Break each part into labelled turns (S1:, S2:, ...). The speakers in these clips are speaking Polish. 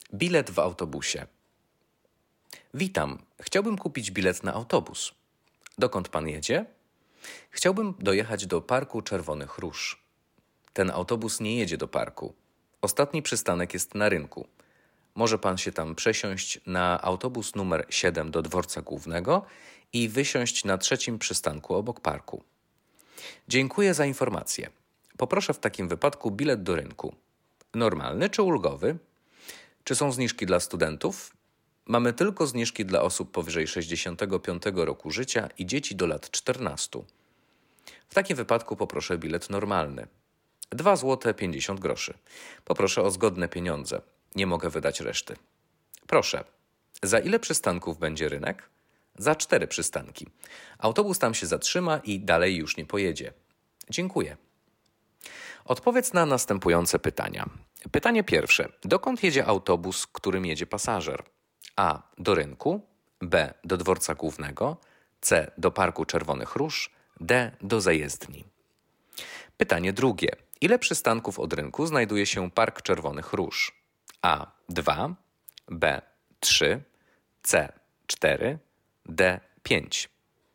S1: Bilet w autobusie. Witam, chciałbym kupić bilet na autobus. Dokąd pan jedzie? Chciałbym dojechać do Parku Czerwonych Róż. Ten autobus nie jedzie do parku. Ostatni przystanek jest na rynku. Może pan się tam przesiąść na autobus numer 7 do dworca głównego i wysiąść na 3. przystanku obok parku. Dziękuję za informację. Poproszę w takim wypadku bilet do rynku. Normalny czy ulgowy? Czy są zniżki dla studentów? Mamy tylko zniżki dla osób powyżej 65 roku życia i dzieci do lat 14. W takim wypadku poproszę bilet normalny. 2 zł 50 groszy. Poproszę o zgodne pieniądze. Nie mogę wydać reszty. Proszę, za ile przystanków będzie rynek? Za 4 przystanki. Autobus tam się zatrzyma i dalej już nie pojedzie. Dziękuję. Odpowiedz na następujące pytania. Pytanie pierwsze. Dokąd jedzie autobus, którym jedzie pasażer? A. Do rynku. B. Do dworca głównego. C. Do Parku Czerwonych Róż. D. Do zajezdni. Pytanie drugie. Ile przystanków od rynku znajduje się Park Czerwonych Róż? A. 2. B. 3. C. 4. D. 5.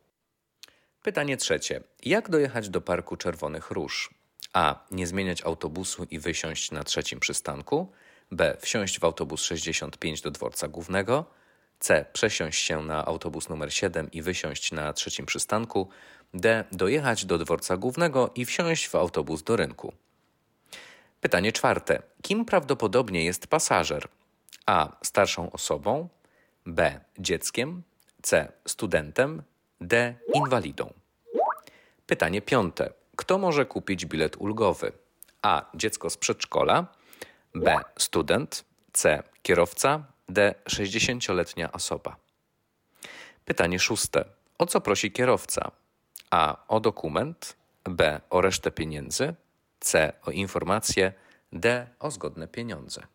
S1: Pytanie trzecie. Jak dojechać do Parku Czerwonych Róż? A. Nie zmieniać autobusu i wysiąść na 3. przystanku. B. Wsiąść w autobus 65 do dworca głównego. C. Przesiąść się na autobus numer 7 i wysiąść na 3. przystanku. D. Dojechać do dworca głównego i wsiąść w autobus do rynku. Pytanie czwarte. Kim prawdopodobnie jest pasażer? A. Starszą osobą. B. Dzieckiem. C. Studentem. D. Inwalidą. Pytanie piąte. Kto może kupić bilet ulgowy? A. Dziecko z przedszkola. B. Student. C. Kierowca. D. 60-letnia osoba. Pytanie szóste. O co prosi kierowca? A. O dokument. B. O resztę pieniędzy. C. O informacje. D. O zgodne pieniądze.